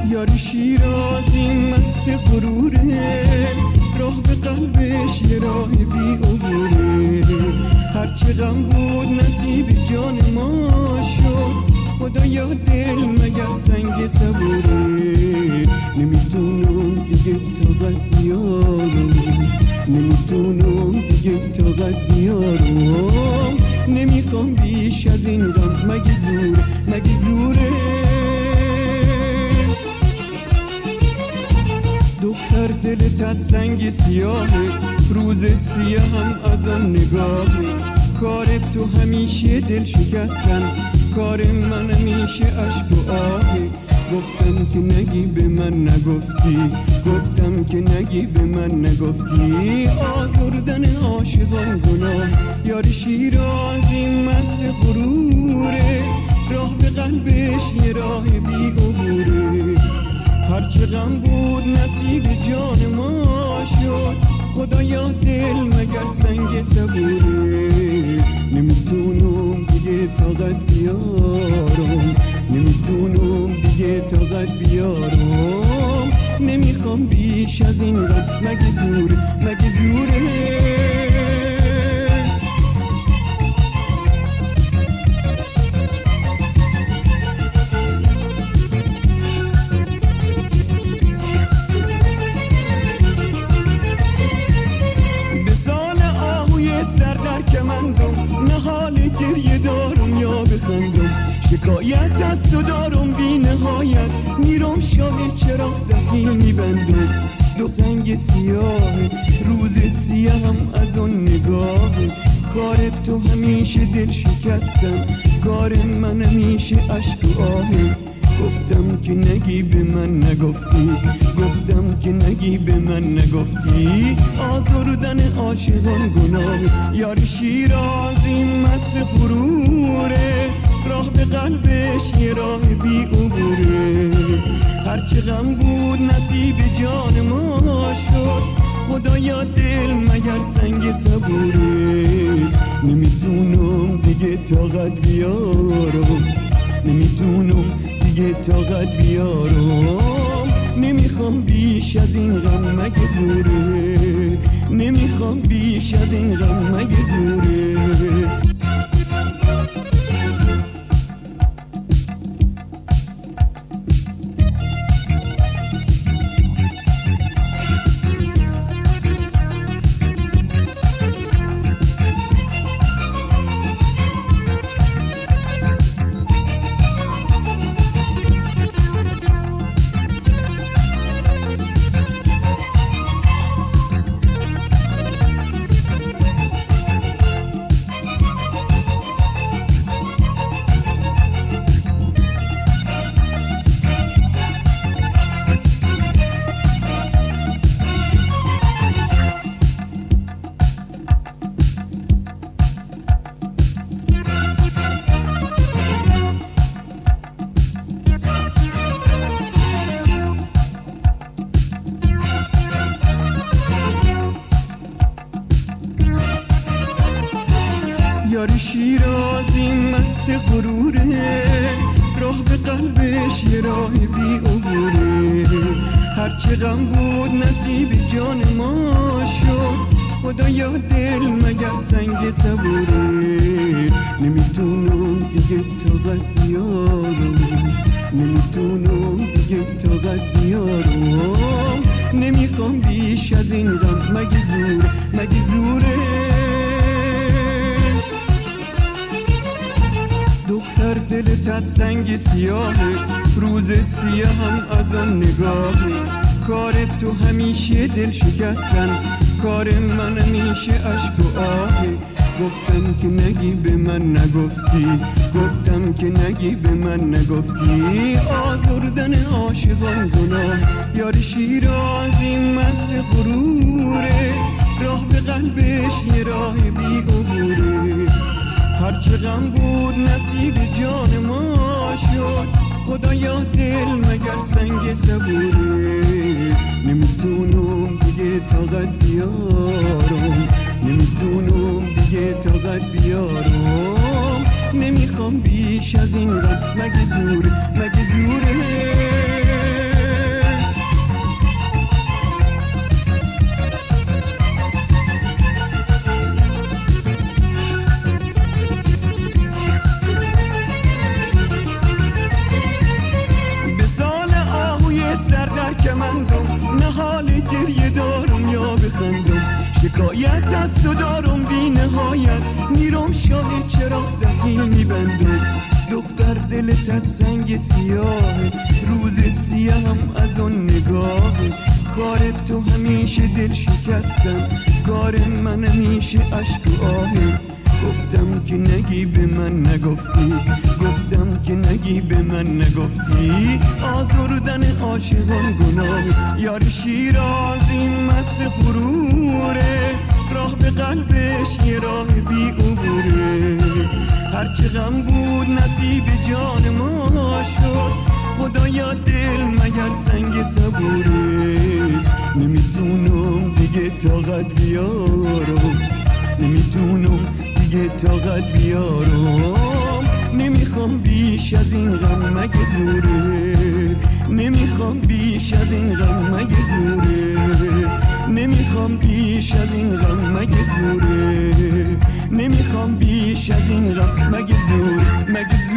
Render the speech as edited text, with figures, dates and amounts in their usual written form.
یاری شیرازی مست غروره، راه به قلبش یه راه بی عبوره. هرچه غم بود نصیب جان ما شد، خدایا دل مگر سنگ صبوره. نمیتونم دیگه طاقت بیارم، نمیتونم دیگه طاقت بیارم. نمیخوام بیش از این غم، مگه زوره مگه زوره. دختر دلت از سنگ سیاهه، روز سیاه هم از آن نگاهه. کار تو همیشه دل شکستن، کار من همیشه عشق و آهه. گفتم که نگی به من نگفتی، گفتم که نگی به من نگفتی. آزردن عاشقان گناه، یاری شیرازی مست غروره، راه به قلبش یه راه بی عبوره. هرچه غم بود نصیب جان ما شد، خدایا دل مگر سنگ صبوره. نمیتونم دیگه طاقت بیارم، نمیتونم دیگه طاقت بیارم. نمیخوام بیش از این غم، مگه زوره مگه زوره. گریه دارم یا بخندم، شکایت از تو دارم بی نهایت. میرم شاه چراغ دفی میبندم، دو سنگ سیاه روز سیاه هم از اون نگاه. کار تو همیشه دل شکستم، کار من همیشه عشق و آه. گفتم که نگی به من نگفتی، گفتم که نگی به من نگفتی. آزردن عاشقان گناه، یاری شیرازی مست غروره، راه به قلبش یه راه بی عبوره. هرچه غم بود نصیب جان ما شد، خدایا دل مگر سنگ صبوره. نمیتونم دیگه طاقت بیارم، نمیتونم دیگه طاقت بیارم. نمیخوام بیش از این غم، مگه زوره. نمیخوام بیش از این غم، مگه زوره. یاری شیرازی مست غروره، راه به قلبش یه راه بی عبوره. هرچه غم بود نصیب جان ما شد، خدایا دل مگر سنگ صبوره. نمیتونم دیگه طاقت بیارم، نمیتونم دیگه طاقت بیارم. نمیخوام بیش از این غم، مگه زوره مگه زوره. دختر دلت از سنگ سیاهه، روز سیاه هم از آن نگاهه. کار تو همیشه دل شکستن، کار من همیشه عشق و آهه. گفتم که نگی به من نگفتی، گفتم که نگی به من نگفتی. آزردن عاشقان گناه، یاری شیرازی مست غروره، راه به قلبش یه راه بی عبوره. هرچه غم بود نصیب جان ما شد، خدایا دل مگر سنگ صبوره. نمیتونم دیگه طاقت بیارم، نمیتونم دیگه طاقت بیارم. نمیخوام بیش از این غم، مگه زوره مگه زوره. در کمندم، نه حال گریه دارم یا بخندم، شکایت از تو دارم بی نهایت، میرم شاه چراغ دفیل میبندم. دختر دلت از سنگ سیاه، روز سیاه هم از اون نگاه، کار تو همیشه دل شکستم، کار من همیشه عشق و آه. گفتم که نگی به من نگفتی، گفتم که نگی به من نگفتی، آزردن عاشقان گناه. یار شیرازی مست غروره، راه به قلبش یه راه بی عبوره، هرچه غم بود نصیب جان ما شد، خدایا دل مگر سنگ صبوره. نمیتونم دیگه طاقت بیارم، نمیتونم دیگه طاقت بیارم، نمیخوام بیش از این غم مگه زوره، نمیخوام بیش از این غم مگه زوره، نمیخوام بیش از این غم مگه زوره، نمیخوام بیش از این غم مگه زوره، مگه